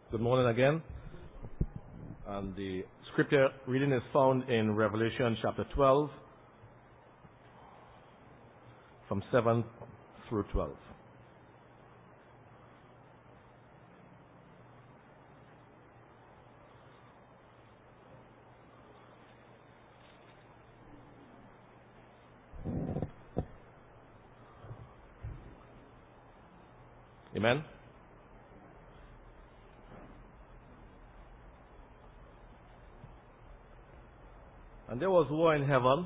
Good morning again. And the scripture reading is found in Revelation chapter 12, from 7 through 12. Amen. And there was war in heaven.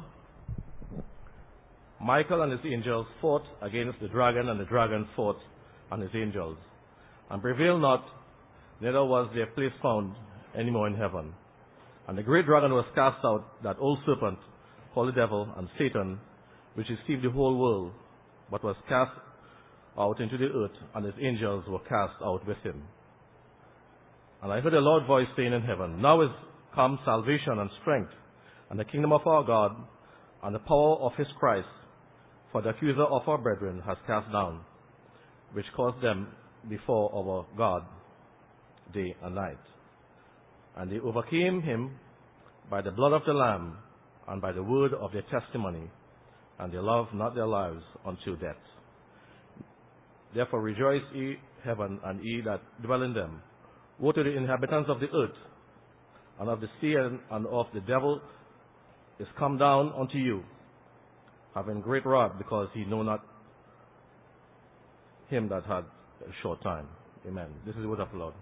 Michael and his angels fought against the dragon, and the dragon fought and his angels, and prevailed not, neither was their place found any more in heaven. And the great dragon was cast out, that old serpent, called the devil and Satan, which deceived the whole world, but was cast out into the earth, and his angels were cast out with him. And I heard a loud voice saying in heaven, Now is come salvation and strength, and the kingdom of our God, and the power of his Christ, for the accuser of our brethren has cast down, which caused them before our God day and night. And they overcame him by the blood of the Lamb, and by the word of their testimony, and they loved not their lives unto death. Therefore rejoice, ye heaven, and ye that dwell in them. Woe to the inhabitants of the earth, and of the sea, and of the devil is come down unto you, having great wrath, because he know not him that had a short time. Amen. This is the word of the Lord.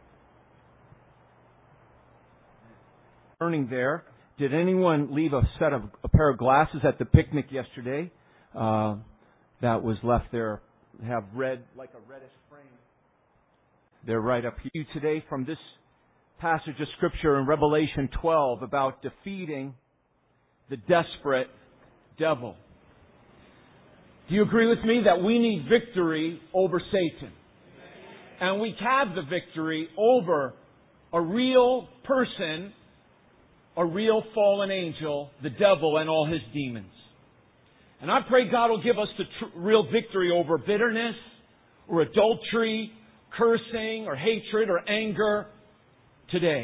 Turning there, did anyone leave a pair of glasses at the picnic yesterday that was left there? Have red, like a reddish frame. They're right up here today from this passage of Scripture in Revelation 12 about defeating the desperate devil. Do you agree with me that we need victory over Satan? And we have the victory over a real person, a real fallen angel, the devil and all his demons. And I pray God will give us the real victory over bitterness or adultery, cursing or hatred or anger today.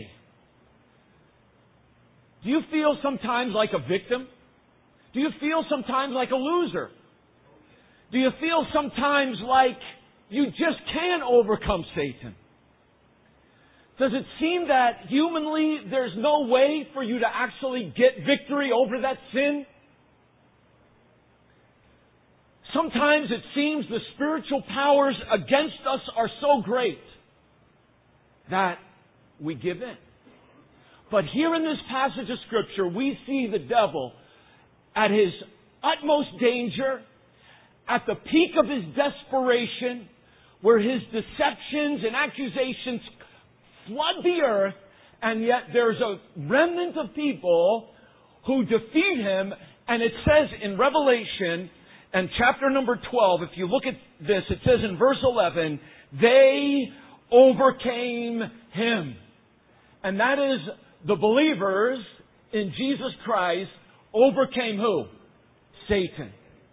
Do you feel sometimes like a victim? Do you feel sometimes like a loser? Do you feel sometimes like you just can't overcome Satan? Does it seem that humanly there's no way for you to actually get victory over that sin? Sometimes it seems the spiritual powers against us are so great that we give in. But here in this passage of Scripture, we see the devil at his utmost danger, at the peak of his desperation, where his deceptions and accusations flood the earth, and yet there's a remnant of people who defeat him. And it says in Revelation, and chapter number 12, if you look at this, it says in verse 11, they overcame him. And that is the believers in Jesus Christ overcame who? Satan.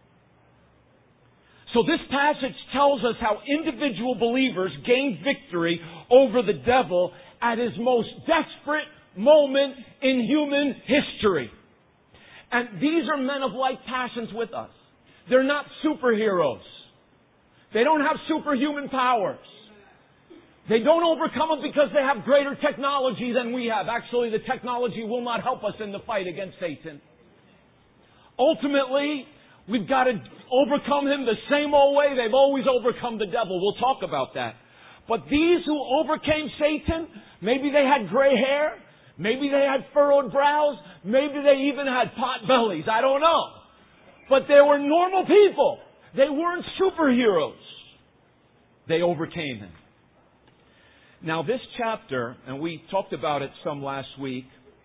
So this passage tells us how individual believers gain victory over the devil at his most desperate moment in human history. And these are men of like passions with us. They're not superheroes. They don't have superhuman powers. They don't overcome it because they have greater technology than we have. Actually, the technology will not help us in the fight against Satan. Ultimately, we've got to overcome him the same old way they've always overcome the devil. We'll talk about that. But these who overcame Satan, maybe they had gray hair, maybe they had furrowed brows, maybe they even had pot bellies. I don't know. But they were normal people. They weren't superheroes. They overcame him. Now this chapter, and we talked about it some last week,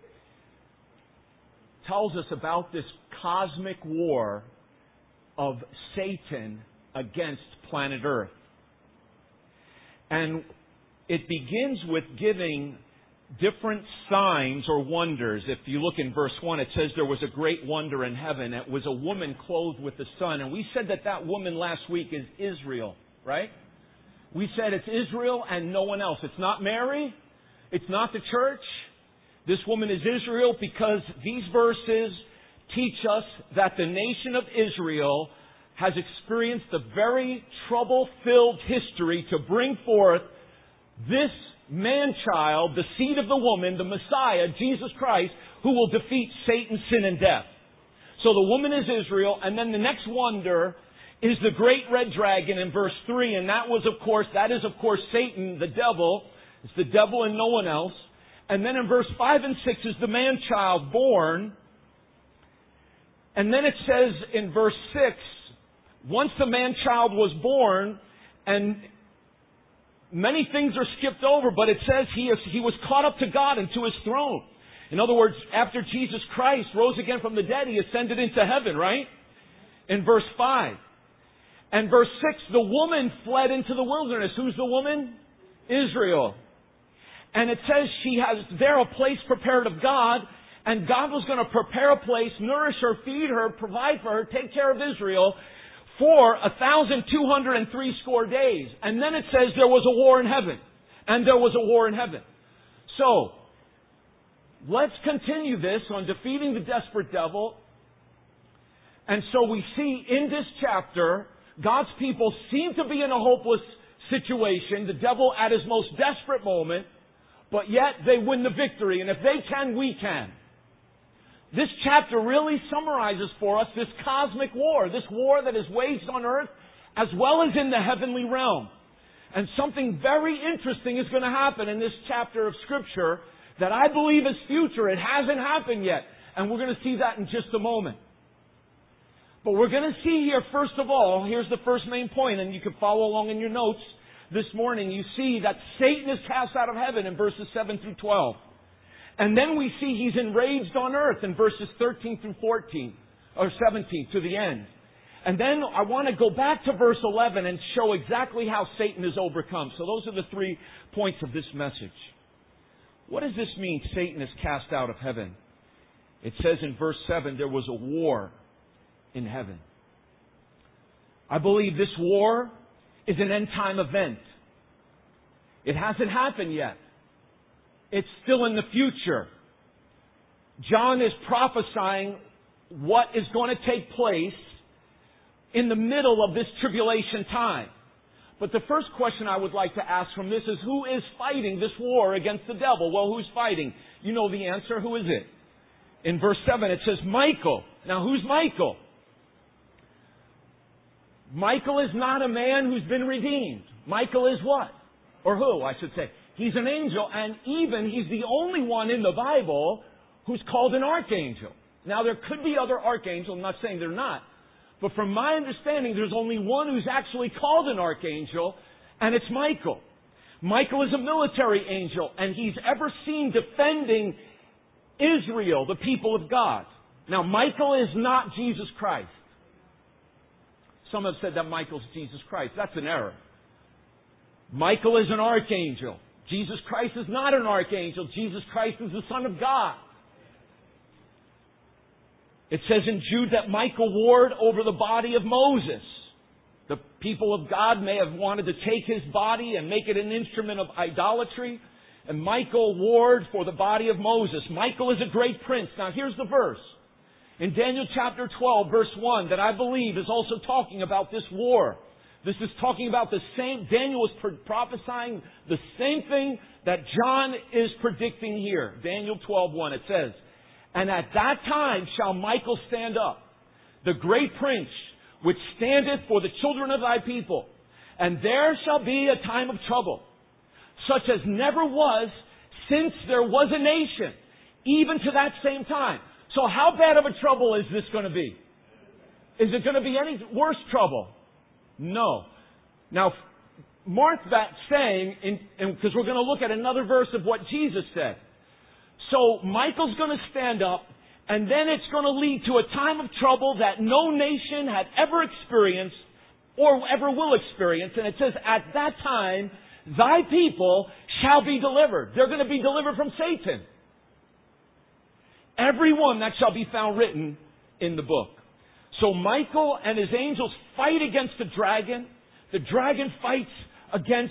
tells us about this cosmic war of Satan against planet Earth. And it begins with giving different signs or wonders. If you look in verse 1, it says there was a great wonder in heaven. It was a woman clothed with the sun. And we said that woman last week is Israel, right? We said it's Israel and no one else. It's not Mary. It's not the church. This woman is Israel because these verses teach us that the nation of Israel has experienced a very trouble-filled history to bring forth this man-child, the seed of the woman, the Messiah, Jesus Christ, who will defeat Satan, sin, and death. So the woman is Israel, and then the next wonder is the great red dragon in verse 3, and that is of course Satan, the devil. It's the devil and no one else. And then in verse 5 and 6 is the man-child born. And then it says in verse 6, once the man-child was born, and many things are skipped over, but it says he was caught up to God and to His throne. In other words, after Jesus Christ rose again from the dead, He ascended into heaven, right? In verse 5. And verse 6, the woman fled into the wilderness. Who's the woman? Israel. And it says she has there a place prepared of God, and God was going to prepare a place, nourish her, feed her, provide for her, take care of Israel for 1,260 days. And then it says there was a war in heaven. And there was a war in heaven. So, let's continue this on defeating the desperate devil. And so we see in this chapter, God's people seem to be in a hopeless situation, the devil at his most desperate moment, but yet they win the victory. And if they can, we can. This chapter really summarizes for us this cosmic war, this war that is waged on earth as well as in the heavenly realm. And something very interesting is going to happen in this chapter of Scripture that I believe is future. It hasn't happened yet. And we're going to see that in just a moment. But we're going to see here, first of all, here's the first main point, and you can follow along in your notes this morning. You see that Satan is cast out of heaven in verses 7 through 12. And then we see he's enraged on earth in verses 13 through 14, or 17 to the end. And then I want to go back to verse 11 and show exactly how Satan is overcome. So those are the 3 points of this message. What does this mean, Satan is cast out of heaven? It says in verse 7, there was a war in heaven. I believe this war is an end-time event. It hasn't happened yet. It's still in the future. John is prophesying what is going to take place in the middle of this tribulation time. But the first question I would like to ask from this is, who is fighting this war against the devil? Well, who's fighting? You know the answer. Who is it? In verse 7 it says Michael. Now, who's Michael? Michael is not a man who's been redeemed. Michael is what? Or who, I should say. He's an angel, and even he's the only one in the Bible who's called an archangel. Now, there could be other archangels. I'm not saying they're not. But from my understanding, there's only one who's actually called an archangel, and it's Michael. Michael is a military angel, and he's ever seen defending Israel, the people of God. Now, Michael is not Jesus Christ. Some have said that Michael's Jesus Christ. That's an error. Michael is an archangel. Jesus Christ is not an archangel. Jesus Christ is the Son of God. It says in Jude that Michael warred over the body of Moses. The people of God may have wanted to take his body and make it an instrument of idolatry. And Michael warred for the body of Moses. Michael is a great prince. Now here's the verse. In Daniel chapter 12, verse 1, that I believe is also talking about this war. This is talking about the same, Daniel is prophesying the same thing that John is predicting here. Daniel 12:1, it says, and at that time shall Michael stand up, the great prince, which standeth for the children of thy people. And there shall be a time of trouble, such as never was since there was a nation, even to that same time. So how bad of a trouble is this going to be? Is it going to be any worse trouble? No. Now, mark that saying, because we're going to look at another verse of what Jesus said. So Michael's going to stand up, and then it's going to lead to a time of trouble that no nation had ever experienced or ever will experience. And it says, at that time, thy people shall be delivered. They're going to be delivered from Satan. Everyone that shall be found written in the book. So Michael and his angels fight against the dragon. The dragon fights against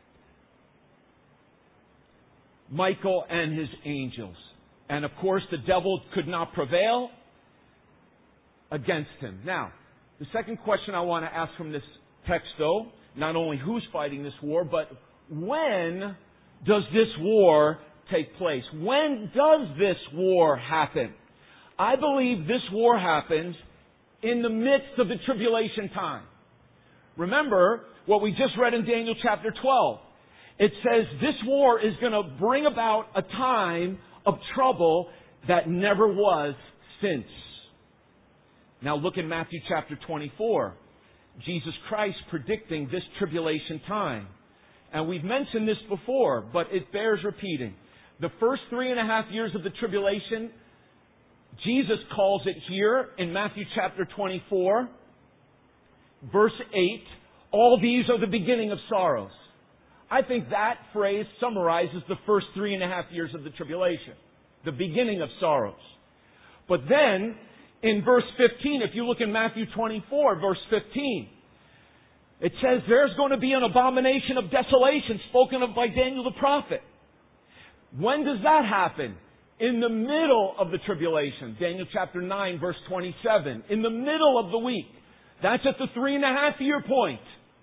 Michael and his angels. And of course, the devil could not prevail against him. Now, the second question I want to ask from this text, though, not only who's fighting this war, but when does this war take place? When does this war happen? I believe this war happens in the midst of the tribulation time. Remember what we just read in Daniel chapter 12. It says this war is going to bring about a time of trouble that never was since. Now look in Matthew chapter 24. Jesus Christ predicting this tribulation time. And we've mentioned this before, but it bears repeating. The first 3.5 years of the tribulation, Jesus calls it here in Matthew chapter 24, verse 8, all these are the beginning of sorrows. I think that phrase summarizes the first 3.5 years of the tribulation. The beginning of sorrows. But then, in verse 15, if you look in Matthew 24, verse 15, it says there's going to be an abomination of desolation spoken of by Daniel the prophet. When does that happen? In the middle of the tribulation. Daniel chapter 9, verse 27. In the middle of the week. That's at the 3.5 year point.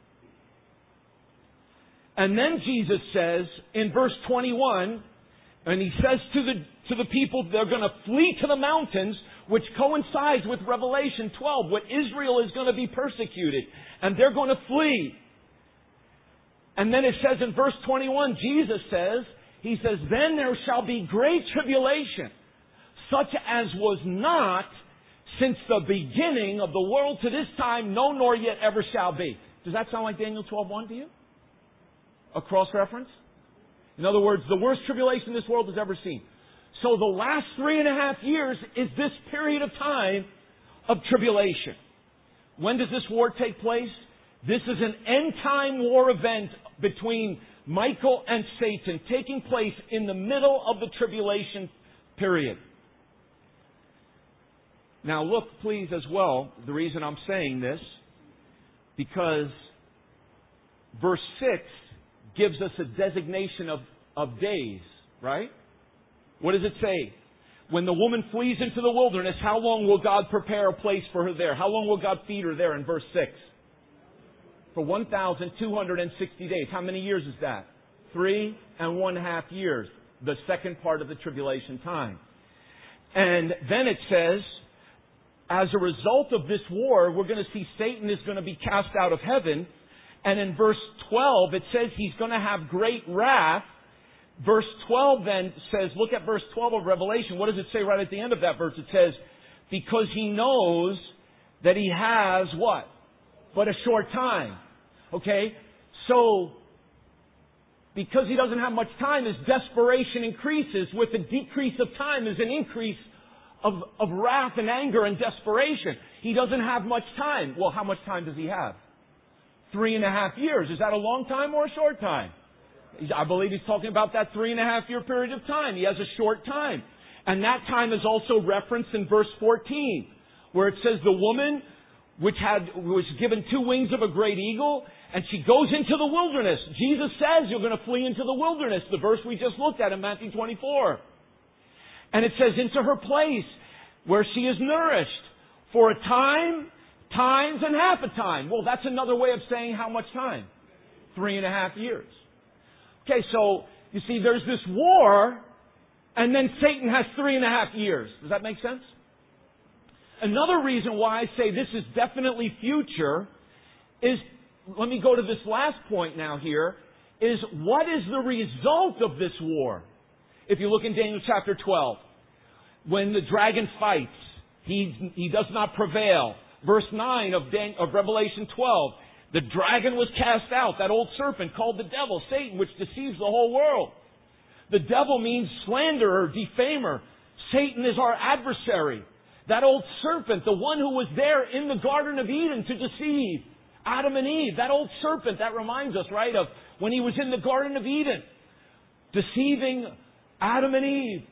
And then Jesus says in verse 21, and he says to the people, they're going to flee to the mountains, which coincides with Revelation 12, what Israel is going to be persecuted. And they're going to flee. And then it says in verse 21, Jesus says, he says, then there shall be great tribulation, such as was not since the beginning of the world to this time, no nor yet ever shall be. Does that sound like Daniel 12:1 to you? A cross-reference? In other words, the worst tribulation this world has ever seen. So the last 3.5 years is this period of time of tribulation. When does this war take place? This is an end-time war event between Michael and Satan taking place in the middle of the tribulation period. Now look, please, as well, the reason I'm saying this, because verse 6 gives us a designation of days, right? What does it say? When the woman flees into the wilderness, how long will God prepare a place for her there? How long will God feed her there in verse 6? For 1,260 days. How many years is that? 3.5 years. The second part of the tribulation time. And then it says, as a result of this war, we're going to see Satan is going to be cast out of heaven. And in verse 12, it says he's going to have great wrath. Verse 12 then says, look at verse 12 of Revelation. What does it say right at the end of that verse? It says, because he knows that he has what? But a short time. Okay? So, because he doesn't have much time, his desperation increases. With the decrease of time is an increase of wrath and anger and desperation. He doesn't have much time. Well, how much time does he have? 3.5 years. Is that a long time or a short time? I believe he's talking about that 3.5 year period of time. He has a short time. And that time is also referenced in verse 14, where it says the woman was given 2 wings of a great eagle, and she goes into the wilderness. Jesus says you're going to flee into the wilderness, the verse we just looked at in Matthew 24. And it says into her place where she is nourished for a time, times, and half a time. Well, that's another way of saying how much time? 3.5 years. Okay, so you see there's this war, and then Satan has 3.5 years. Does that make sense? Another reason why I say this is definitely future is, let me go to this last point now here, is what is the result of this war? If you look in Daniel chapter 12, when the dragon fights, he does not prevail. Verse 9 of Revelation 12, the dragon was cast out, that old serpent called the devil, Satan, which deceives the whole world. The devil means slanderer, defamer. Satan is our adversary. That old serpent, the one who was there in the Garden of Eden to deceive Adam and Eve. That old serpent, that reminds us, right, of when he was in the Garden of Eden, deceiving Adam and Eve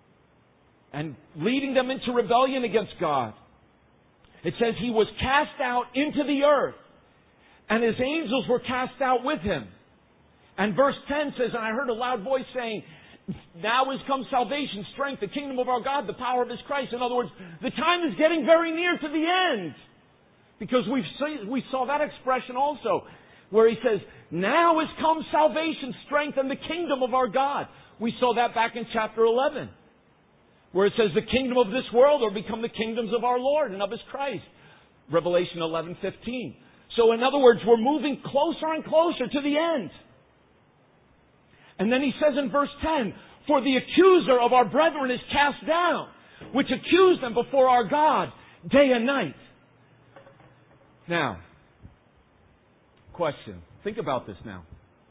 and leading them into rebellion against God. It says he was cast out into the earth. and his angels were cast out with him. And verse 10 says, and I heard a loud voice saying, now is come salvation, strength, the kingdom of our God, the power of His Christ. In other words, the time is getting very near to the end. Because we saw that expression also, where He says, now is come salvation, strength, and the kingdom of our God. We saw that back in chapter 11, where it says the kingdom of this world will become the kingdoms of our Lord and of His Christ. Revelation 11:15. So in other words, we're moving closer and closer to the end. And then he says in verse 10, for the accuser of our brethren is cast down, which accused them before our God day and night. Now, question. Think about this now.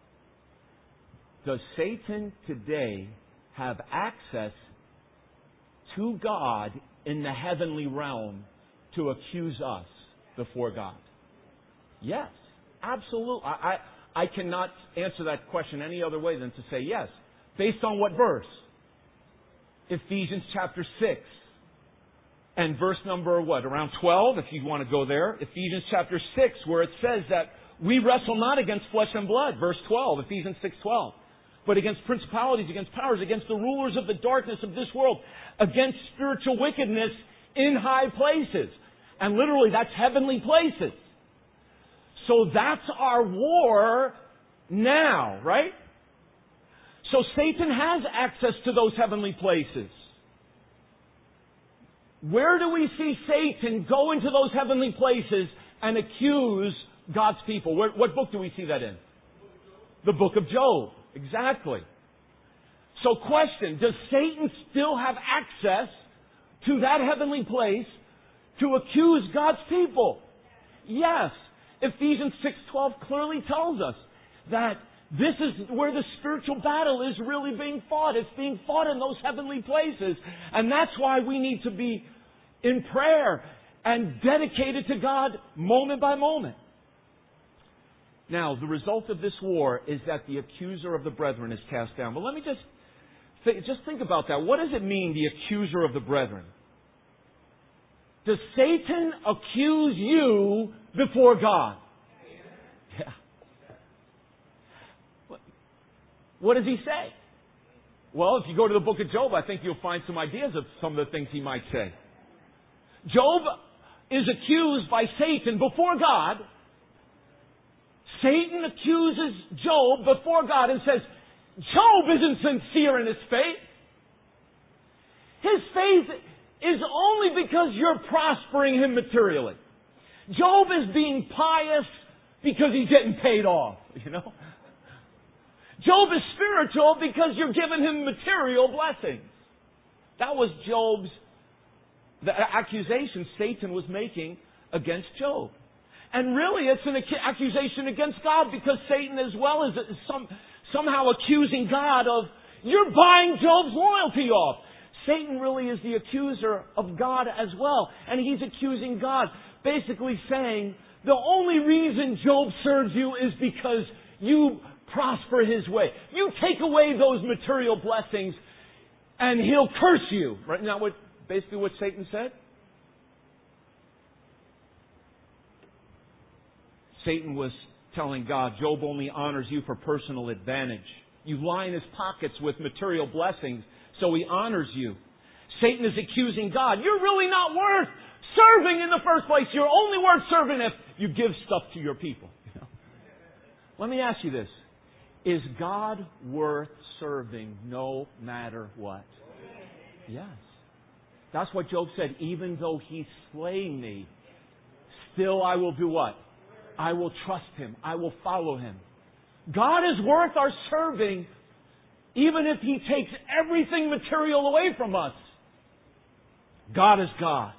Does Satan today have access to God in the heavenly realm to accuse us before God? Yes, absolutely. I cannot answer that question any other way than to say yes. Based on what verse? Ephesians chapter 6. And verse number what? Around 12, if you want to go there. Ephesians chapter 6, where it says that we wrestle not against flesh and blood. Verse 12, Ephesians 6:12. But against principalities, against powers, against the rulers of the darkness of this world, against spiritual wickedness in high places. And literally, that's heavenly places. So that's our war now, right? So Satan has access to those heavenly places. Where do we see Satan go into those heavenly places and accuse God's people? What book do we see that in? The book of Job. Exactly. So question, does Satan still have access to that heavenly place to accuse God's people? Yes. Ephesians 6:12 clearly tells us that this is where the spiritual battle is really being fought. It's being fought in those heavenly places. And that's why we need to be in prayer and dedicated to God moment by moment. Now, the result of this war is that the accuser of the brethren is cast down. But let me just think about that. What does it mean, the accuser of the brethren? Does Satan accuse you before God? Yeah. What does he say? Well, if you go to the book of Job, I think you'll find some ideas of some of the things he might say. Job is accused by Satan before God. Satan accuses Job before God and says, Job isn't sincere in his faith. His faith is only because you're prospering him materially. Job is being pious because he's getting paid off, you know. Job is spiritual because you're giving him material blessings. That was the accusation Satan was making against Job. And really it's an accusation against God, because Satan as well is somehow accusing God of, you're buying Job's loyalty off. Satan really is the accuser of God as well. And he's accusing God, basically saying, the only reason Job serves you is because you prosper his way. You take away those material blessings and he'll curse you. Right? Now, basically what Satan said? Satan was telling God, Job only honors you for personal advantage. You line his pockets with material blessings, so he honors you. Satan is accusing God. You're really not worth serving in the first place. You're only worth serving if you give stuff to your people. You know? Let me ask you this. Is God worth serving no matter what? Yes. That's what Job said. Even though he slay me, still I will do what? I will trust him. I will follow him. God is worth our serving, even if he takes everything material away from us. God is God.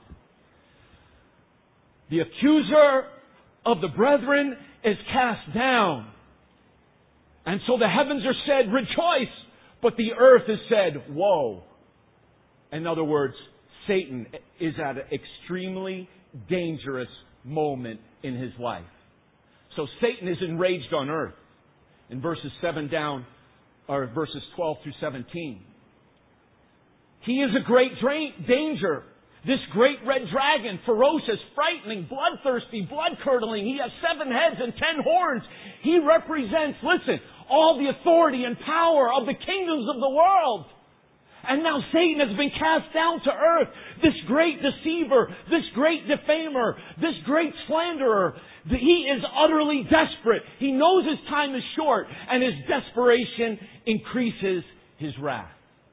The accuser of the brethren is cast down. And so the heavens are said, rejoice, but the earth is said, woe. In other words, Satan is at an extremely dangerous moment in his life. So Satan is enraged on earth. In verses 7 down, or verses 12 through 17. He is a great danger. This great red dragon, ferocious, frightening, bloodthirsty, blood-curdling. He has 7 heads and 10 horns. He represents, listen, all the authority and power of the kingdoms of the world. And now Satan has been cast down to earth. This great deceiver, this great defamer, this great slanderer. He is utterly desperate. He knows his time is short, and his desperation increases his wrath.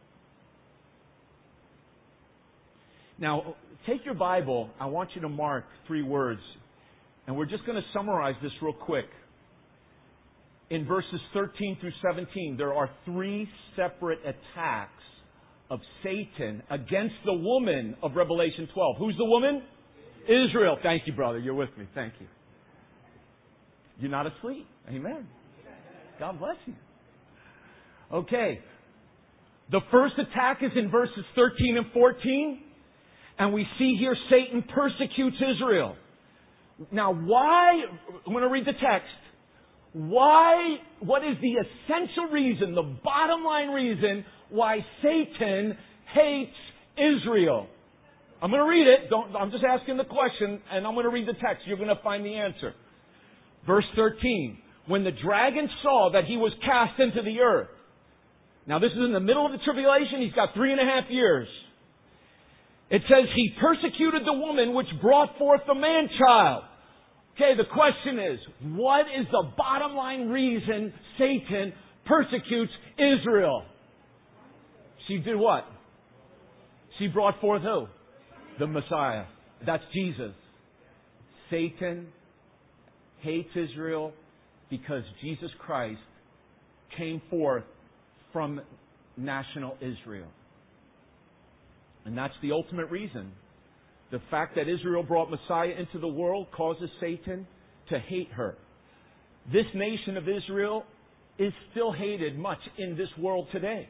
Now, take your Bible. I want you to mark 3 words. And we're just going to summarize this real quick. In verses 13 through 17, there are 3 separate attacks of Satan against the woman of Revelation 12. Who's the woman? Israel. Thank you, brother. You're with me. Thank you. You're not asleep. Amen. God bless you. Okay. The first attack is in verses 13 and 14. And we see here Satan persecutes Israel. Now, why? I'm going to read the text. Why? What is the essential reason, the bottom line reason why Satan hates Israel? I'm going to read it. I'm just asking the question, and I'm going to read the text. You're going to find the answer. Verse 13. When the dragon saw that he was cast into the earth. Now, this is in the middle of the tribulation. He's got 3.5 years. It says he persecuted the woman which brought forth the man-child. Okay, the question is, what is the bottom line reason Satan persecutes Israel? She did what? She brought forth who? The Messiah. That's Jesus. Satan hates Israel because Jesus Christ came forth from national Israel. And that's the ultimate reason. The fact that Israel brought Messiah into the world causes Satan to hate her. This nation of Israel is still hated much in this world today.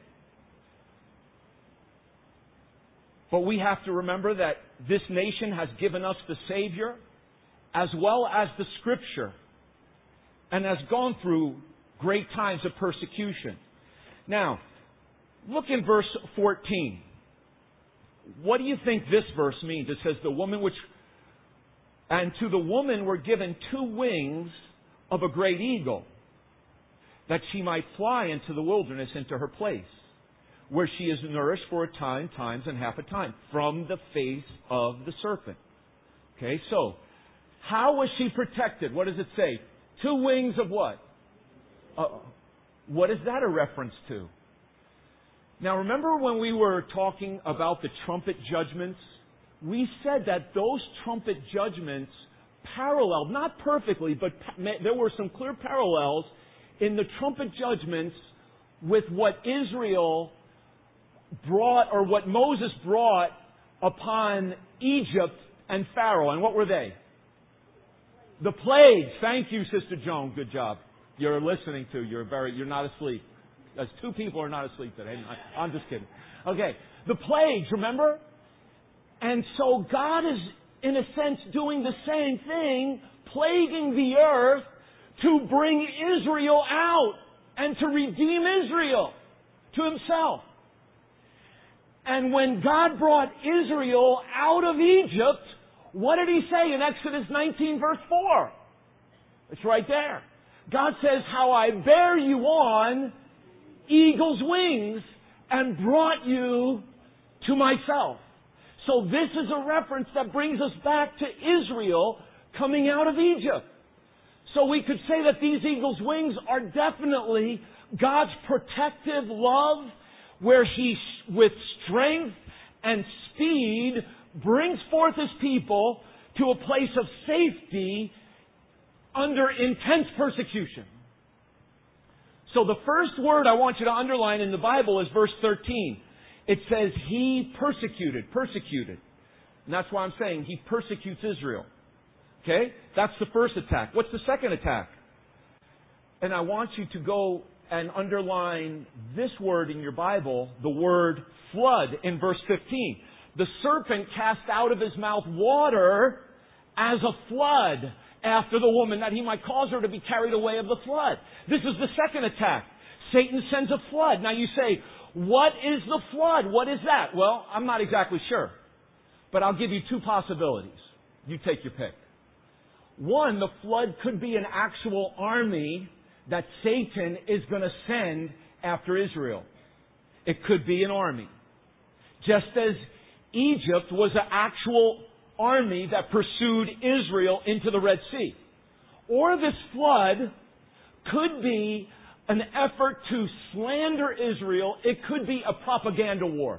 But we have to remember that this nation has given us the Savior as well as the Scripture and has gone through great times of persecution. Now, look in verse 14. What do you think this verse means? It says, and to the woman were given 2 wings of a great eagle, that she might fly into the wilderness, into her place, where she is nourished for a time, times, and half a time, from the face of the serpent. Okay, so, how was she protected? What does it say? 2 wings of what? What is that a reference to? Now, remember when we were talking about the trumpet judgments? We said that those trumpet judgments paralleled, not perfectly, but there were some clear parallels in the trumpet judgments with what Israel brought, or what Moses brought upon Egypt and Pharaoh. And what were they? The plagues. Thank you, Sister Joan. Good job. You're listening to. You're not asleep. As 2 people are not asleep today. I'm just kidding. Okay. The plagues, remember? And so God is, in a sense, doing the same thing, plaguing the earth to bring Israel out and to redeem Israel to Himself. And when God brought Israel out of Egypt, what did He say in Exodus 19 verse 4? It's right there. God says, how I bear you on eagle's wings and brought you to myself. So this is a reference that brings us back to Israel coming out of Egypt. So we could say that these eagle's wings are definitely God's protective love, where He, with strength and speed, brings forth His people to a place of safety under intense persecution. So the first word I want you to underline in the Bible is verse 13. It says, He persecuted. And that's why I'm saying He persecutes Israel. Okay? That's the first attack. What's the second attack? And I want you to go and underline this word in your Bible, the word flood, in verse 15. The serpent cast out of his mouth water as a flood after the woman, that he might cause her to be carried away of the flood. This is the second attack. Satan sends a flood. Now you say, what is the flood? What is that? Well, I'm not exactly sure. But I'll give you two possibilities. You take your pick. One, the flood could be an actual army that Satan is going to send after Israel. It could be an army. Just as Egypt was an actual army that pursued Israel into the Red Sea. Or this flood could be an effort to slander Israel. It could be a propaganda war.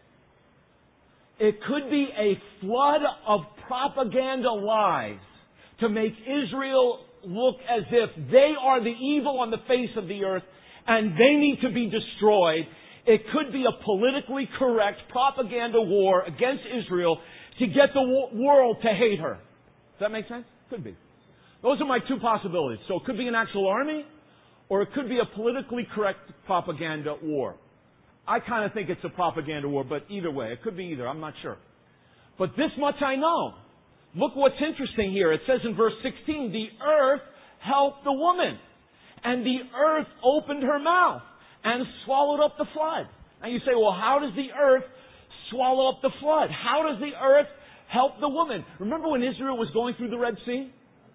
It could be a flood of propaganda lies to make Israel look as if they are the evil on the face of the earth and they need to be destroyed. It could be a politically correct propaganda war against Israel to get the world to hate her. Does that make sense? Could be. Those are my two possibilities. So it could be an actual army, or it could be a politically correct propaganda war. I kind of think it's a propaganda war, but either way, it could be either. I'm not sure. But this much I know. Look what's interesting here. It says in verse 16, the earth helped the woman, and the earth opened her mouth and swallowed up the flood. And you say, well, how does the earth swallow up the flood? How does the earth help the woman? Remember when Israel was going through the Red Sea?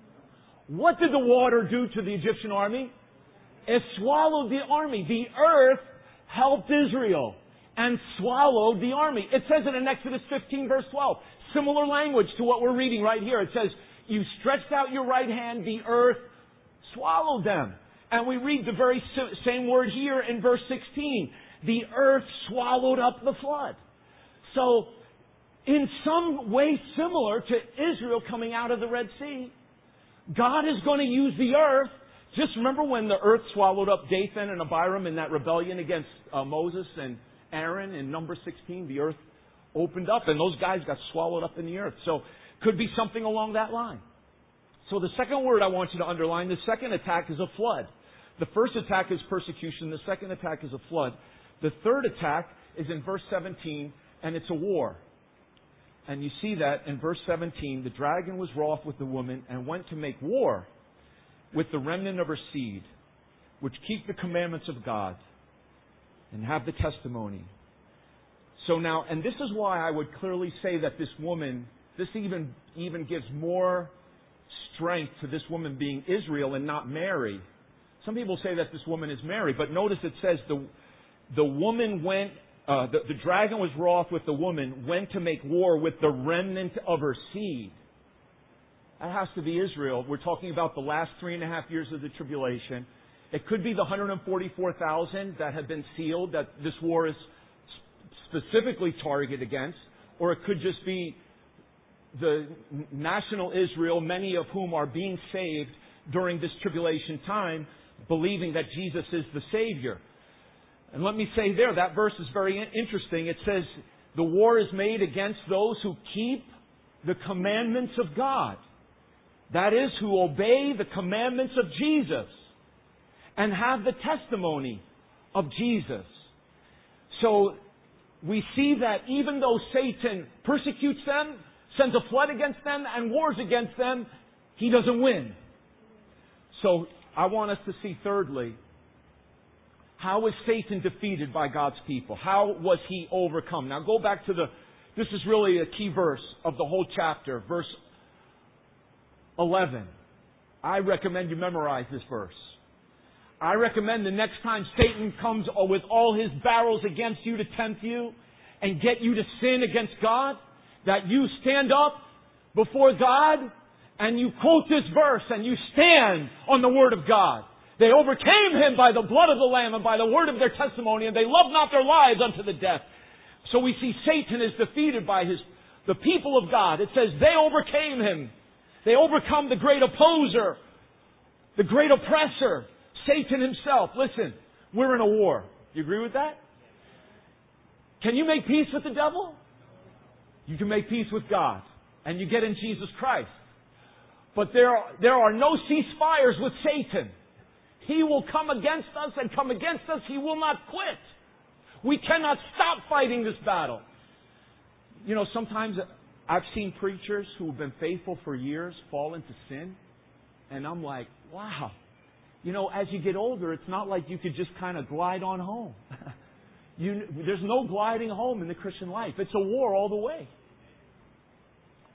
What did the water do to the Egyptian army? It swallowed the army. The earth helped Israel and swallowed the army. It says it in Exodus 15 verse 12. Similar language to what we're reading right here. It says, you stretched out your right hand, the earth swallowed them. And we read the very same word here in verse 16. The earth swallowed up the flood. So, in some way similar to Israel coming out of the Red Sea, God is going to use the earth. Just remember when the earth swallowed up Dathan and Abiram in that rebellion against Moses and Aaron in Numbers 16? The earth opened up and those guys got swallowed up in the earth. So, could be something along that line. So the second word I want you to underline, the second attack is a flood. The first attack is persecution. The second attack is a flood. The third attack is in verse 17, and it's a war. And you see that in verse 17, the dragon was wroth with the woman and went to make war with the remnant of her seed, which keep the commandments of God and have the testimony. So now, and this is why I would clearly say that this woman, this even gives more strength to this woman being Israel and not Mary. Some people say that this woman is Mary, but notice it says the woman went, the dragon was wroth with the woman, went to make war with the remnant of her seed. That has to be Israel. We're talking about the last 3.5 years of the tribulation. It could be the 144,000 that have been sealed, that this war is specifically targeted against, or it could just be the national Israel, many of whom are being saved during this tribulation time, believing that Jesus is the Savior. And let me say there, that verse is very interesting. It says, the war is made against those who keep the commandments of God. That is, who obey the commandments of Jesus and have the testimony of Jesus. So, we see that even though Satan persecutes them, sends a flood against them, and wars against them, he doesn't win. So, I want us to see thirdly, how was Satan defeated by God's people? How was he overcome? Now go back to this is really a key verse of the whole chapter, verse 11. I recommend you memorize this verse. I recommend the next time Satan comes with all his barrels against you to tempt you and get you to sin against God, that you stand up before God and you quote this verse and you stand on the Word of God. They overcame him by the blood of the Lamb and by the word of their testimony, and they loved not their lives unto the death. So we see Satan is defeated by the people of God. It says they overcame him. They overcome the great opposer, the great oppressor, Satan himself. Listen, we're in a war. You agree with that? Can you make peace with the devil? You can make peace with God. And you get in Jesus Christ. But there are no ceasefires with Satan. He will come against us and come against us. He will not quit. We cannot stop fighting this battle. You know, sometimes I've seen preachers who have been faithful for years fall into sin. And I'm like, wow. You know, as you get older, it's not like you could just kind of glide on home. There's no gliding home in the Christian life. It's a war all the way.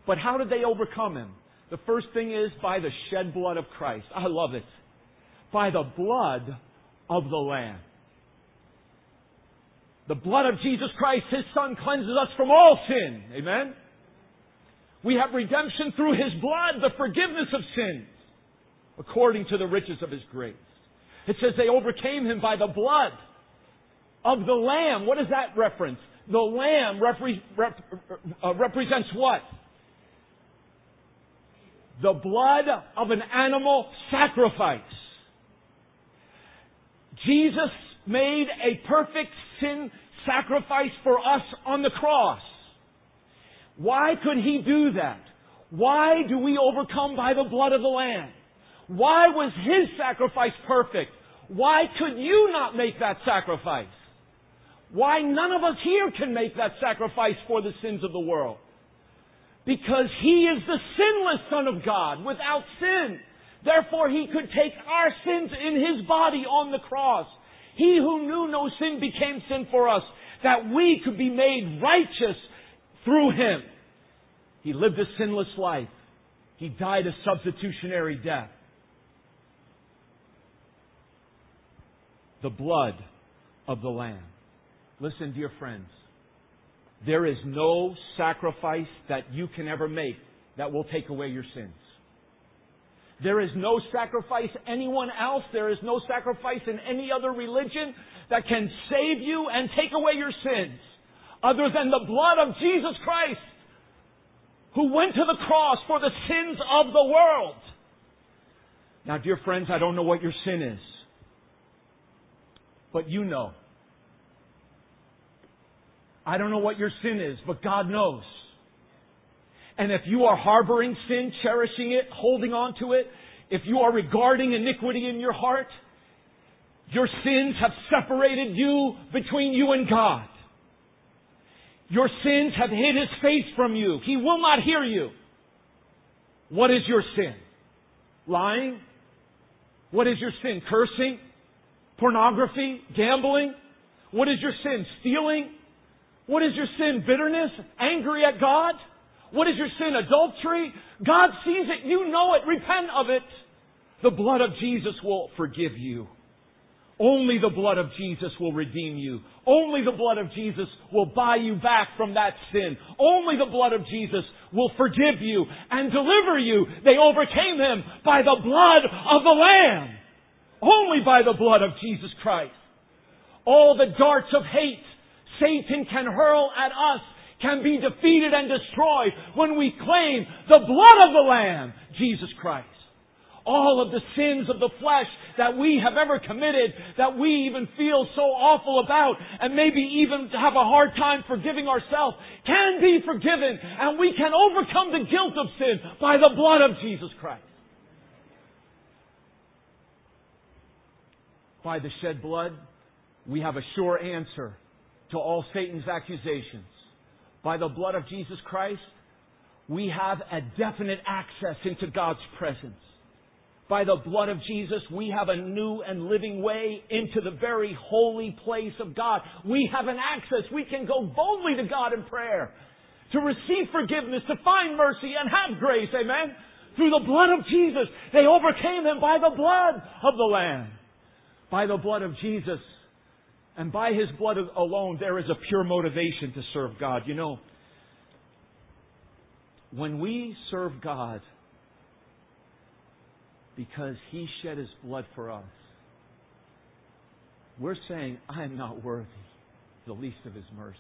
But how did they overcome him? The first thing is by the shed blood of Christ. I love it. By the blood of the Lamb. The blood of Jesus Christ, His Son, cleanses us from all sin. Amen? We have redemption through His blood, the forgiveness of sins, according to the riches of His grace. It says they overcame Him by the blood of the Lamb. What is that reference? The Lamb represents what? The blood of an animal sacrifice. Jesus made a perfect sin sacrifice for us on the cross. Why could He do that? Why do we overcome by the blood of the Lamb? Why was His sacrifice perfect? Why could you not make that sacrifice? Why none of us here can make that sacrifice for the sins of the world? Because He is the sinless Son of God, without sin. Therefore, He could take our sins in His body on the cross. He who knew no sin became sin for us, that we could be made righteous through Him. He lived a sinless life. He died a substitutionary death. The blood of the Lamb. Listen, dear friends. There is no sacrifice that you can ever make that will take away your sins. There is no sacrifice anyone else, there is no sacrifice in any other religion that can save you and take away your sins other than the blood of Jesus Christ, who went to the cross for the sins of the world. Now, dear friends, I don't know what your sin is, but you know. I don't know what your sin is, but God knows. And if you are harboring sin, cherishing it, holding on to it, if you are regarding iniquity in your heart, your sins have separated you between you and God. Your sins have hid His face from you. He will not hear you. What is your sin? Lying? What is your sin? Cursing? Pornography? Gambling? What is your sin? Stealing? What is your sin? Bitterness? Angry at God? What is your sin? Adultery? God sees it. You know it. Repent of it. The blood of Jesus will forgive you. Only the blood of Jesus will redeem you. Only the blood of Jesus will buy you back from that sin. Only the blood of Jesus will forgive you and deliver you. They overcame Him by the blood of the Lamb. Only by the blood of Jesus Christ. All the darts of hate Satan can hurl at us can be defeated and destroyed when we claim the blood of the Lamb, Jesus Christ. All of the sins of the flesh that we have ever committed, that we even feel so awful about, and maybe even have a hard time forgiving ourselves, can be forgiven, and we can overcome the guilt of sin by the blood of Jesus Christ. By the shed blood, we have a sure answer to all Satan's accusations. By the blood of Jesus Christ, we have a definite access into God's presence. By the blood of Jesus, we have a new and living way into the very holy place of God. We have an access. We can go boldly to God in prayer to receive forgiveness, to find mercy and have grace. Amen? Through the blood of Jesus, they overcame Him by the blood of the Lamb. By the blood of Jesus. And by His blood alone, there is a pure motivation to serve God. You know, when we serve God because He shed His blood for us, we're saying, I am not worthy, the least of His mercies.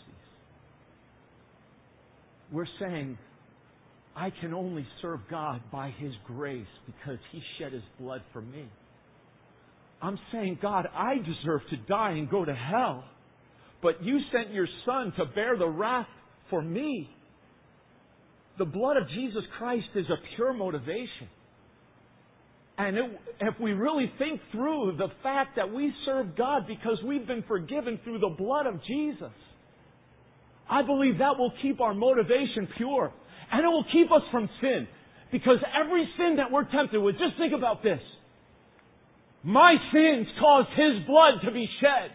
We're saying, I can only serve God by His grace because He shed His blood for me. I'm saying, God, I deserve to die and go to hell. But You sent Your Son to bear the wrath for me. The blood of Jesus Christ is a pure motivation. And if we really think through the fact that we serve God because we've been forgiven through the blood of Jesus, I believe that will keep our motivation pure. And it will keep us from sin. Because every sin that we're tempted with, just think about this. My sins caused His blood to be shed.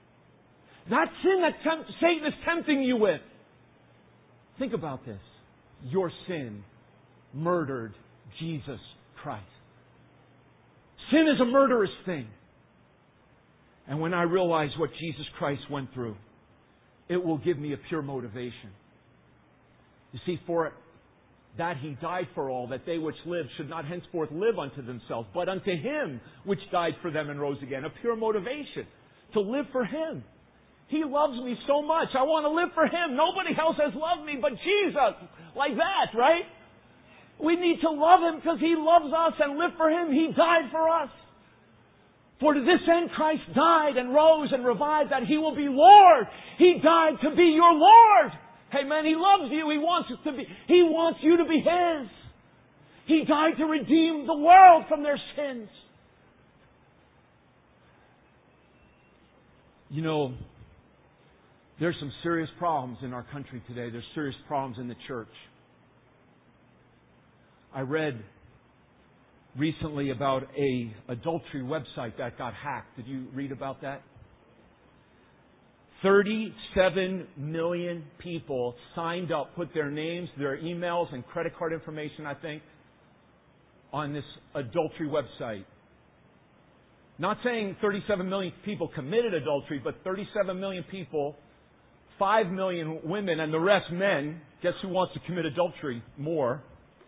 That sin that Satan is tempting you with. Think about this. your sin murdered Jesus Christ. Sin is a murderous thing. And when I realize what Jesus Christ went through, it will give me a pure motivation. You see, for that He died for all, that they which live should not henceforth live unto themselves, but unto Him which died for them and rose again. A pure motivation to live for Him. He loves me so much. I want to live for Him. Nobody else has loved me but Jesus. Like that, right? We need to love Him because He loves us and live for Him. He died for us. For to this end Christ died and rose and revived, that He will be Lord. He died to be your Lord. Amen. He loves you. He wants you to be His. He died to redeem the world from their sins. You know, there's some serious problems in our country today. There's serious problems in the church. I read recently about a adultery website that got hacked. Did you read about that? 37 million people signed up, put their names, their emails, and credit card information, I think, on this adultery website. Not saying 37 million people committed adultery, but 37 million people, 5 million women, and the rest men. Guess who wants to commit adultery more?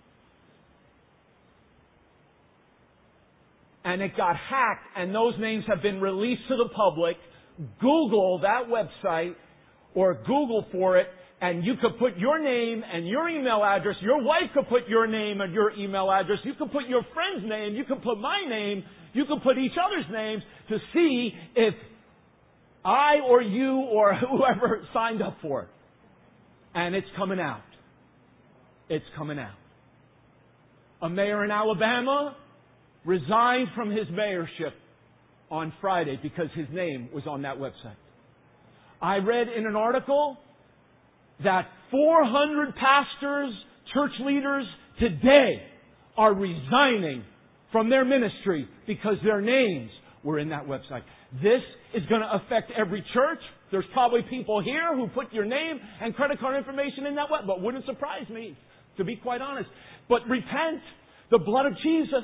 And it got hacked, and those names have been released to the public. Google that website, or Google for it, and you could put your name and your email address. Your wife could put your name and your email address. You could put your friend's name. You could put my name. You could put each other's names to see if I or you or whoever signed up for it. And it's coming out. It's coming out. A mayor in Alabama resigned from his mayorship on Friday because his name was on that website. I read in an article that 400 pastors, church leaders today are resigning from their ministry because their names were in that website. This is going to affect every church. There's probably people here who put your name and credit card information in that website, but wouldn't surprise me, to be quite honest. But repent, the blood of Jesus.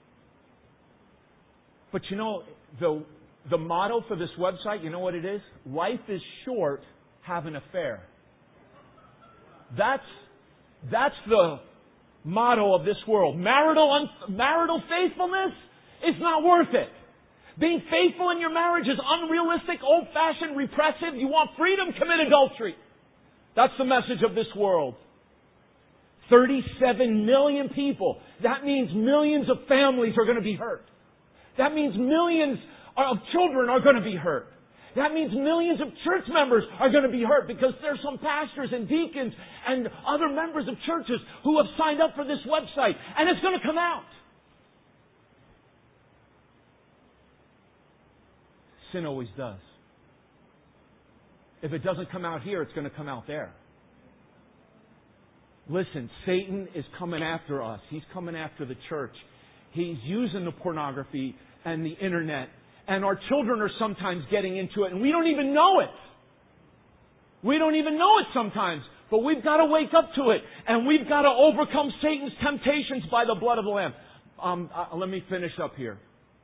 But you know, the motto for this website, you know what it is? Life is short, have an affair. That's the motto of this world. Marital faithfulness is not worth it. Being faithful in your marriage is unrealistic, old-fashioned, repressive. You want freedom? Commit adultery. That's the message of this world. 37 million people. That means millions of families are going to be hurt. That means millions of children are going to be hurt. That means millions of church members are going to be hurt because there's some pastors and deacons and other members of churches who have signed up for this website, and it's going to come out. Sin always does. If it doesn't come out here, it's going to come out there. Listen, Satan is coming after us. He's coming after the church. He's using the pornography and the internet. And our children are sometimes getting into it, and we don't even know it. We don't even know it sometimes. But we've got to wake up to it. And we've got to overcome Satan's temptations by the blood of the Lamb. Let me finish up here.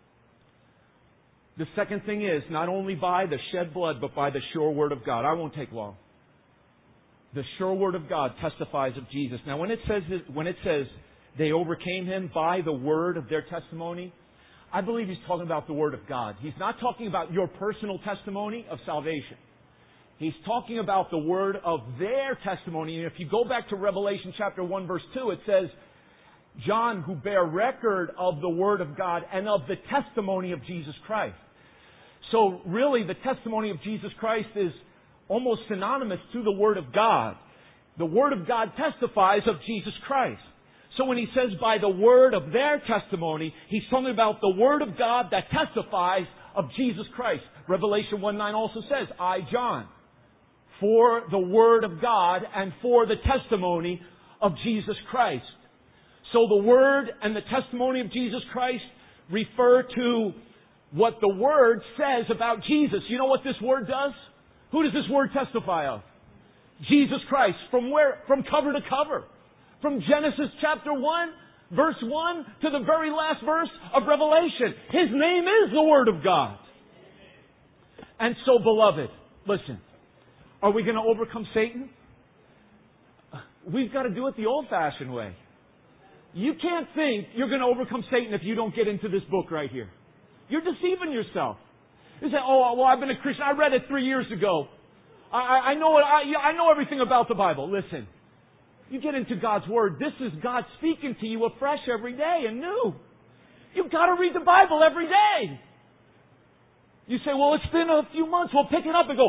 The second thing is, not only by the shed blood, but by the sure word of God. I won't take long. The sure word of God testifies of Jesus. Now, when it says they overcame Him by the word of their testimony, I believe He's talking about the Word of God. He's not talking about your personal testimony of salvation. He's talking about the word of their testimony. And if you go back to Revelation chapter 1 verse 2, it says, John, who bear record of the Word of God and of the testimony of Jesus Christ. So really, the testimony of Jesus Christ is almost synonymous to the Word of God. The Word of God testifies of Jesus Christ. So when he says by the word of their testimony, he's talking about the Word of God that testifies of Jesus Christ. Revelation 1:9 also says, I, John, for the Word of God and for the testimony of Jesus Christ. So the Word and the testimony of Jesus Christ refer to what the Word says about Jesus. You know what this Word does? Who does this Word testify of? Jesus Christ. From where? From cover to cover. from Genesis chapter 1, verse 1 to the very last verse of Revelation. His name is the Word of God. And so, beloved, listen, are we going to overcome Satan? We've got to do it the old-fashioned way. You can't think you're going to overcome Satan if you don't get into this book right here. You're deceiving yourself. You say, oh, well, I've been a Christian. I read it 3 years ago. I know everything about the Bible. Listen, you get into God's Word. This is God speaking to you afresh every day and new. You've got to read the Bible every day. You say, well, it's been a few months. We'll pick it up and go,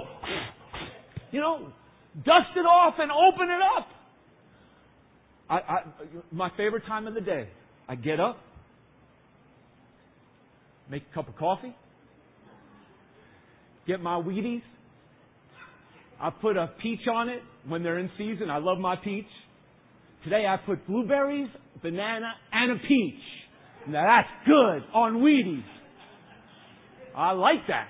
dust it off and open it up. My favorite time of the day, I get up, make a cup of coffee, get my Wheaties. I put a peach on it when they're in season. I love my peach. Today I put blueberries, banana, and a peach. Now that's good on Wheaties. I like that.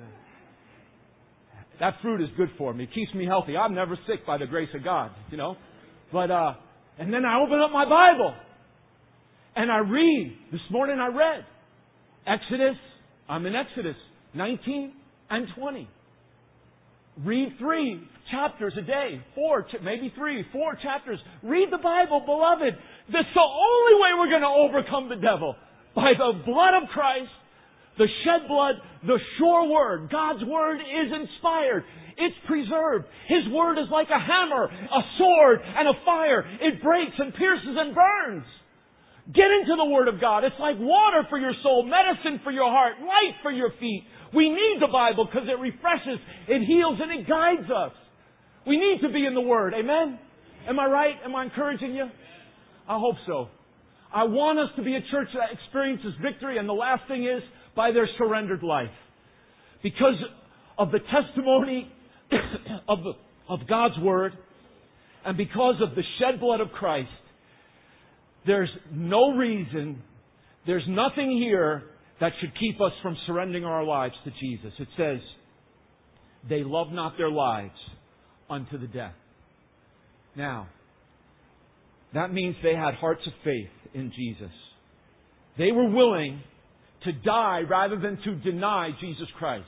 That fruit is good for me. It keeps me healthy. I'm never sick by the grace of God, But, and then I open up my Bible. And I read. This morning I read Exodus. I'm in Exodus 19 and 20. Read 3 chapters a day. 4 chapters. Read the Bible, beloved. That's the only way we're going to overcome the devil. By the blood of Christ, the shed blood, the sure Word. God's Word is inspired. It's preserved. His Word is like a hammer, a sword, and a fire. It breaks and pierces and burns. Get into the Word of God. It's like water for your soul, medicine for your heart, light for your feet. We need the Bible because it refreshes, it heals, and it guides us. We need to be in the Word. Amen? Am I right? Am I encouraging you? I hope so. I want us to be a church that experiences victory, and the last thing is by their surrendered life. Because of the testimony of God's Word, and because of the shed blood of Christ, there's no reason, there's nothing here that should keep us from surrendering our lives to Jesus. It says, they love not their lives unto the death. Now, that means they had hearts of faith in Jesus. They were willing to die rather than to deny Jesus Christ.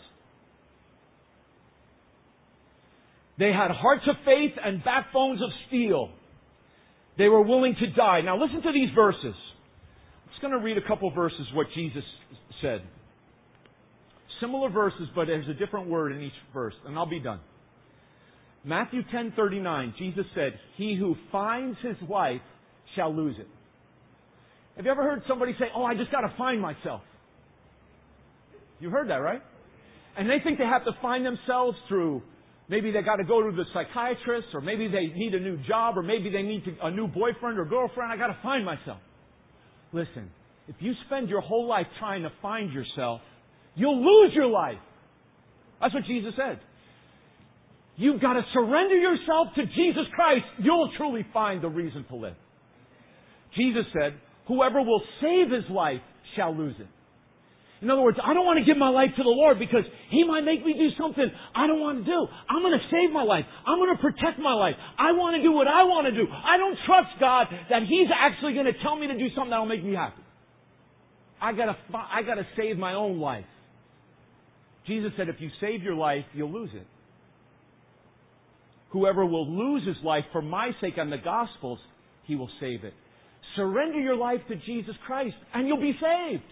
They had hearts of faith and backbones of steel. They were willing to die. Now listen to these verses. I'm just going to read a couple of verses what Jesus said. Similar verses, but there's a different word in each verse, and I'll be done. Matthew 10:39, Jesus said, he who finds his life shall lose it. Have you ever heard somebody say, oh, I just got to find myself? You heard that, right? And they think they have to find themselves through, maybe they got to go to the psychiatrist, or maybe they need a new job, or maybe they need a new boyfriend or girlfriend. I got to find myself. Listen, if you spend your whole life trying to find yourself, you'll lose your life. That's what Jesus said. You've got to surrender yourself to Jesus Christ. You'll truly find the reason to live. Jesus said, whoever will save his life shall lose it. In other words, I don't want to give my life to the Lord because He might make me do something I don't want to do. I'm going to save my life. I'm going to protect my life. I want to do what I want to do. I don't trust God that He's actually going to tell me to do something that will make me happy. I got to save my own life. Jesus said, if you save your life, you'll lose it. Whoever will lose his life for my sake and the gospel's, he will save it. Surrender your life to Jesus Christ and you'll be saved.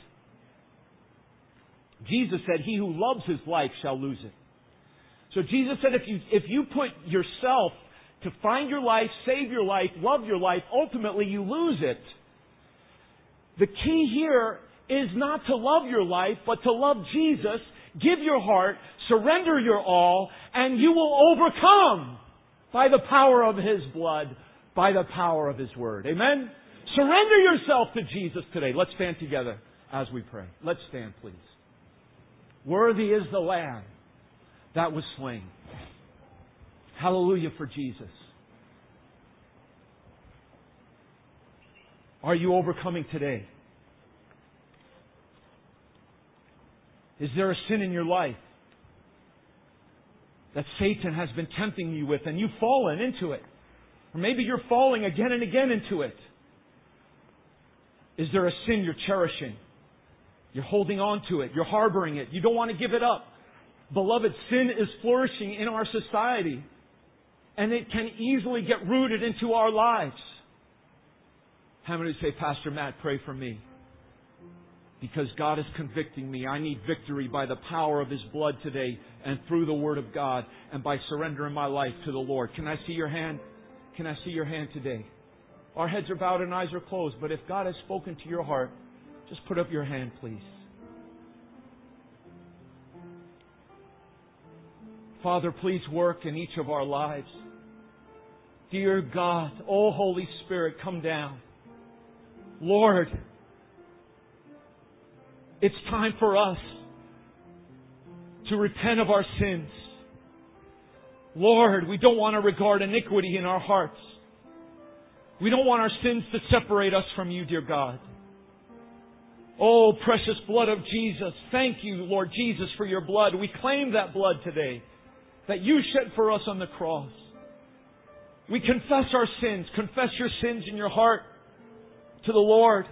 Jesus said, he who loves his life shall lose it. So Jesus said, if you put yourself to find your life, save your life, love your life, ultimately you lose it. The key here is not to love your life, but to love Jesus, give your heart, surrender your all, and you will overcome by the power of His blood, by the power of His Word. Amen? Surrender yourself to Jesus today. Let's stand together as we pray. Let's stand, please. Worthy is the Lamb that was slain. Hallelujah for Jesus. Are you overcoming today? Is there a sin in your life that Satan has been tempting you with and you've fallen into it? Or maybe you're falling again and again into it. Is there a sin you're cherishing? You're holding on to it. You're harboring it. You don't want to give it up. Beloved, sin is flourishing in our society. And it can easily get rooted into our lives. How many say, Pastor Matt, pray for me? Because God is convicting me. I need victory by the power of His blood today and through the Word of God and by surrendering my life to the Lord. Can I see your hand? Can I see your hand today? Our heads are bowed and eyes are closed, but if God has spoken to your heart, just put up your hand, please. Father, please work in each of our lives. Dear God, oh Holy Spirit, come down. Lord, it's time for us to repent of our sins. Lord, we don't want to regard iniquity in our hearts. We don't want our sins to separate us from You, dear God. Oh, precious blood of Jesus. Thank You, Lord Jesus, for Your blood. We claim that blood today that You shed for us on the cross. We confess our sins. Confess your sins in your heart to the Lord.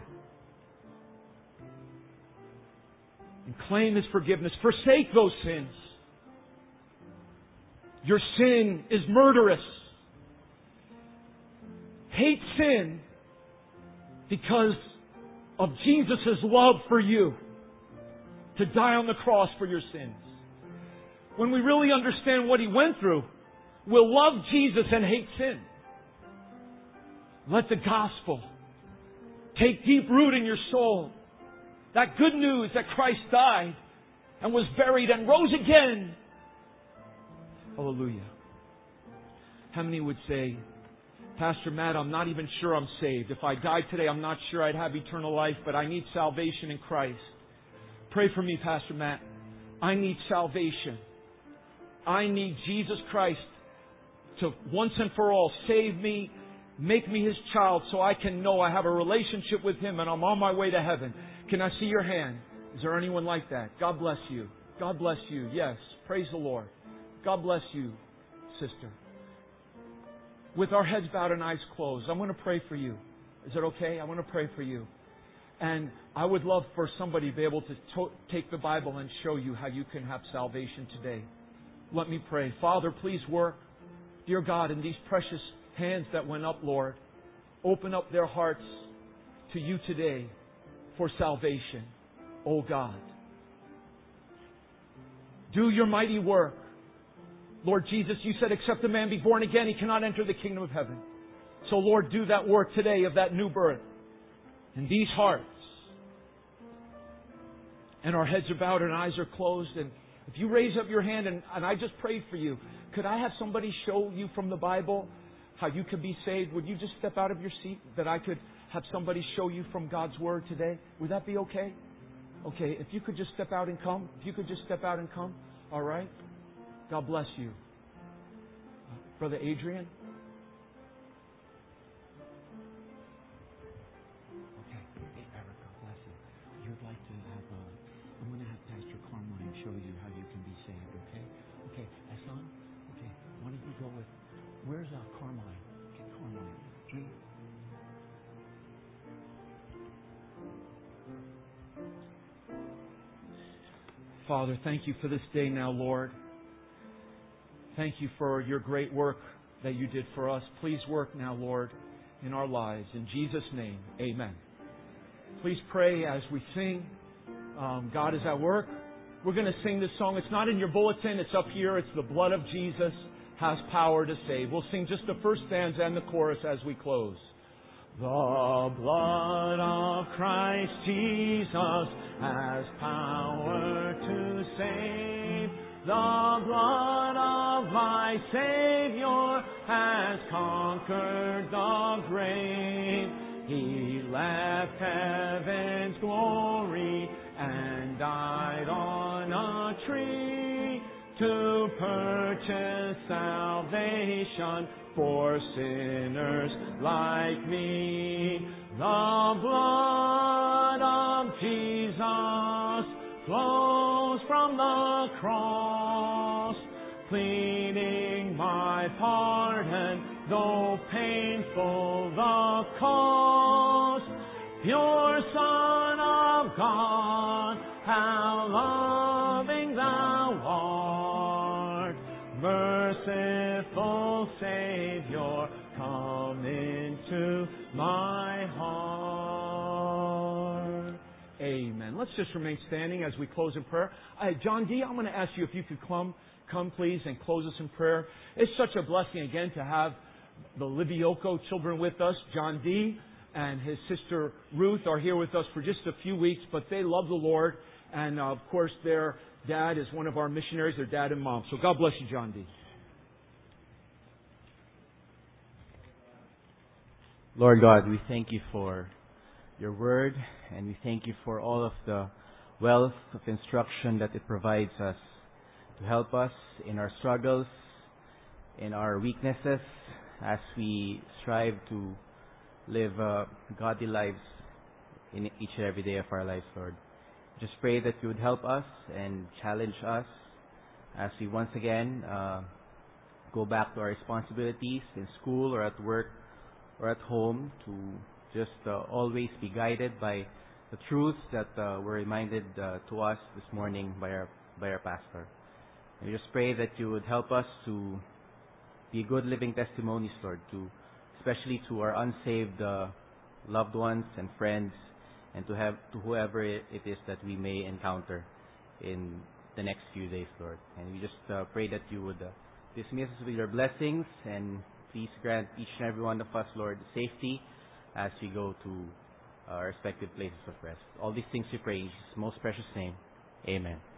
And claim His forgiveness. Forsake those sins. Your sin is murderous. Hate sin because of Jesus' love for you to die on the cross for your sins. When we really understand what He went through, we'll love Jesus and hate sin. Let the gospel take deep root in your soul. That good news that Christ died and was buried and rose again. Hallelujah. How many would say, Pastor Matt, I'm not even sure I'm saved. If I died today, I'm not sure I'd have eternal life, but I need salvation in Christ. Pray for me, Pastor Matt. I need salvation. I need Jesus Christ to once and for all save me, make me His child so I can know I have a relationship with Him and I'm on my way to heaven. Can I see your hand? Is there anyone like that? God bless you. God bless you. Yes. Praise the Lord. God bless you, sister. With our heads bowed and eyes closed, I'm going to pray for you. Is it okay? I want to pray for you. And I would love for somebody to be able to take the Bible and show you how you can have salvation today. Let me pray. Father, please work. Dear God, in these precious hands that went up, Lord, open up their hearts to You today for salvation. Oh God. Do Your mighty work. Lord Jesus, You said, except a man be born again, he cannot enter the kingdom of heaven. So Lord, do that work today of that new birth in these hearts. And our heads are bowed and eyes are closed. And if you raise up your hand and I just prayed for you, could I have somebody show you from the Bible how you could be saved? Would you just step out of your seat that I could have somebody show you from God's Word today? Would that be okay? Okay, if you could just step out and come. If you could just step out and come. All right? God bless you. Brother Adrian? Okay. Hey, Eric, God bless you. You'd like to have, I'm going to have Pastor Carmine show you how you can be saved, okay? Okay, Hassan? Okay, why don't you go with, where's Carmine? Okay, Carmine, please. Father, thank You for this day now, Lord. Thank You for Your great work that You did for us. Please work now, Lord, in our lives. In Jesus' name, amen. Please pray as we sing. God is at work. We're going to sing this song. It's not in your bulletin. It's up here. It's The Blood of Jesus Has Power to Save. We'll sing just the first stanza and the chorus as we close. The blood of Christ Jesus has power to save. The blood of my Savior has conquered the grave. He left heaven's glory and died on a tree to purchase salvation for sinners like me. The blood of Jesus flows from the cross, pleading my pardon though painful the cost, pure Son of God, how loving thou art, merciful Savior, come into my heart. Amen. Let's just remain standing as we close in prayer. John D., I'm going to ask you if you could come please and close us in prayer. It's such a blessing again to have the Livioko children with us. John D. and his sister Ruth are here with us for just a few weeks, but they love the Lord. And of course their dad is one of our missionaries, their dad and mom. So God bless you, John D. Lord God, we thank you for your word, and we thank you for all of the wealth of instruction that it provides us to help us in our struggles, in our weaknesses, as we strive to live godly lives in each and every day of our lives, Lord. Just pray that you would help us and challenge us as we once again go back to our responsibilities in school or at work or at home, to just always be guided by the truths that were reminded to us this morning by our pastor. And we just pray that you would help us to be good living testimonies, Lord, especially to our unsaved loved ones and friends, and to whoever it is that we may encounter in the next few days, Lord. And we just pray that you would dismiss us with your blessings, and please grant each and every one of us, Lord, safety as we go to our respective places of rest. All these things we pray in Jesus' most precious name. Amen.